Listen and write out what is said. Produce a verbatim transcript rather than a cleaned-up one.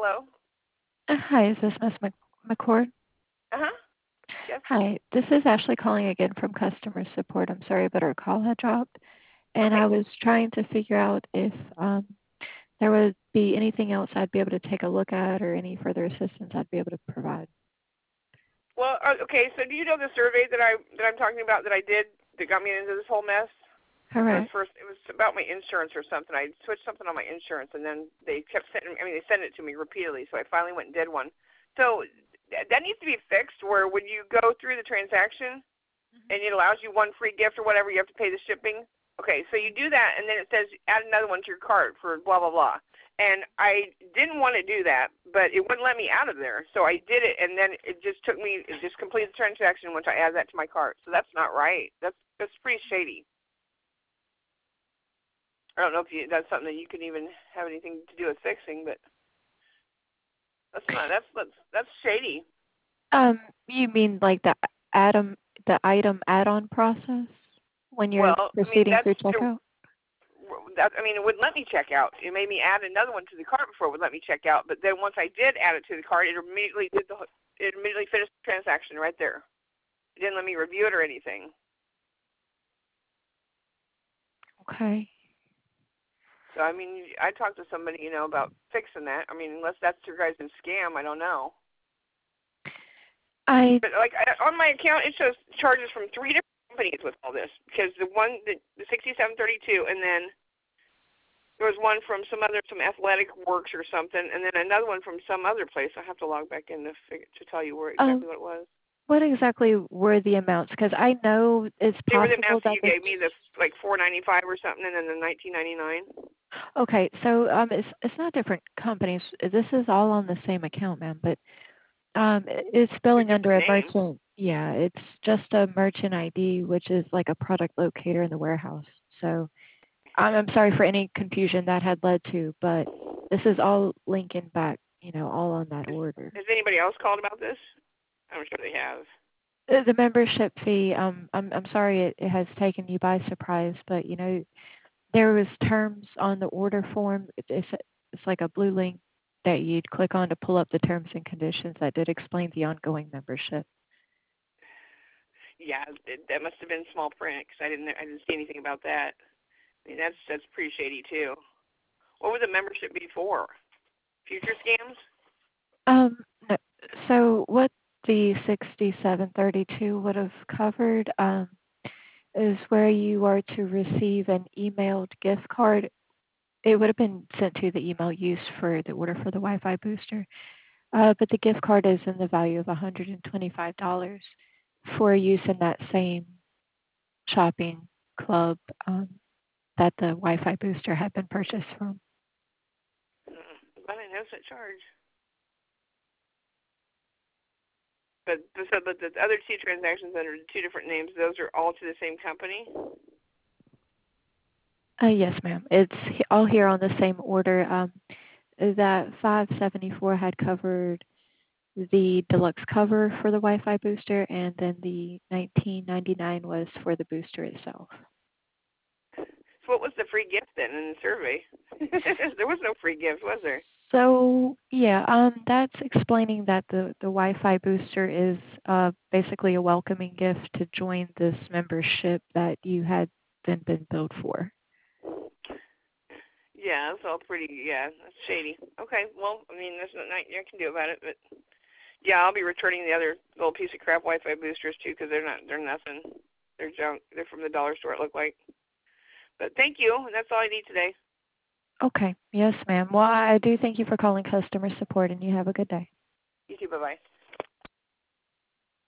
Hello? Uh, Hi, is this Miss Mc- McCord? Uh-huh. Yes. Hi, this is Ashley calling again from customer support. I'm sorry, but our call had dropped, and I Okay. was trying to figure out if um, there would be anything else I'd be able to take a look at or any further assistance I'd be able to provide. Well, uh, okay, so do you know the survey that I that I'm talking about that I did that got me into this whole mess? It was Correct. first it was about my insurance or something. I switched something on my insurance and then they kept sending I mean they sent it to me repeatedly, so I finally went and did one. So th- that needs to be fixed where when you go through the transaction and it allows you one free gift or whatever, you have to pay the shipping. Okay, so you do that, and then it says add another one to your cart for blah, blah, blah. And I didn't want to do that, but it wouldn't let me out of there. So I did it, and then it just took me, it just completed the transaction once I added that to my cart. So that's not right. That's that's pretty shady. I don't know if you, that's something that you can even have anything to do with fixing, but that's not, that's, that's, that's shady. Um, you mean like the atom, the item add-on process when you're Well, I mean, proceeding that's through the checkout? that, I mean, it wouldn't let me check out. It made me add another one to the cart before it would let me check out. But then once I did add it to the cart, it immediately did the it immediately finished the transaction right there. It didn't let me review it or anything. Okay. So I mean, I talked to somebody, you know, about fixing that. I mean, unless that's your guys' scam, I don't know. I But like I, on my account, it shows charges from three different companies with all this because the one the, the sixty-seven thirty-two, and then there was one from some other, some athletic works or something, and then another one from some other place. I have to log back in to figure, to tell you where um, exactly what it was. what exactly were the amounts? Because I know it's They were the possible amounts that that you this. gave me, the like four ninety five or something, and then the nineteen ninety nine. Okay, so um, it's it's not different companies. This is all on the same account, ma'am, but um, it- it's They're billing under different a names. merchant. Yeah, it's just a merchant I D, which is like a product locator in the warehouse. So I'm I'm sorry for any confusion that had led to, but this is all linking back, you know, all on that Has, order. has anybody else called about this? I'm sure they have. The the membership fee, um, I'm I'm sorry it, it has taken you by surprise, but you know, there was terms on the order form. It- It's it's like a blue link that you'd click on to pull up the terms and conditions that did explain the ongoing membership. Yeah, it, that must have been small print because I didn't I didn't see anything about that. I mean, that's that's pretty shady too. What would the membership be for? Future scams? Um, no, so what the sixty-seven thirty-two would have covered um, is where you are to receive an emailed gift card. It would have been sent to the email used for the order for the Wi-Fi booster. Uh, but the gift card is in the value of one hundred twenty-five dollars for use in that same shopping club um, that the Wi-Fi booster had been purchased from. Mm, but I know such charge. But so, but the other two transactions under two different names, those are all to the same company. Uh, yes, ma'am. It's he- all here on the same order. Um, that five seventy-four had covered the deluxe cover for the Wi-Fi booster, and then the nineteen ninety-nine was for the booster itself. So what was the free gift then in the survey? There was no free gift, was there? So yeah, um, that's explaining that the, the Wi-Fi booster is uh, basically a welcoming gift to join this membership that you had then been billed for. Yeah, it's all pretty. Yeah, that's shady. Okay, well, I mean, there's nothing I can do about it, but yeah, I'll be returning the other little piece of crap Wi-Fi boosters too because they're not, they're nothing. They're junk. They're from the dollar store. It looked like. But thank you, and that's all I need today. Okay, yes, ma'am. Well, I do thank you for calling customer support, and you have a good day. You too. Bye bye.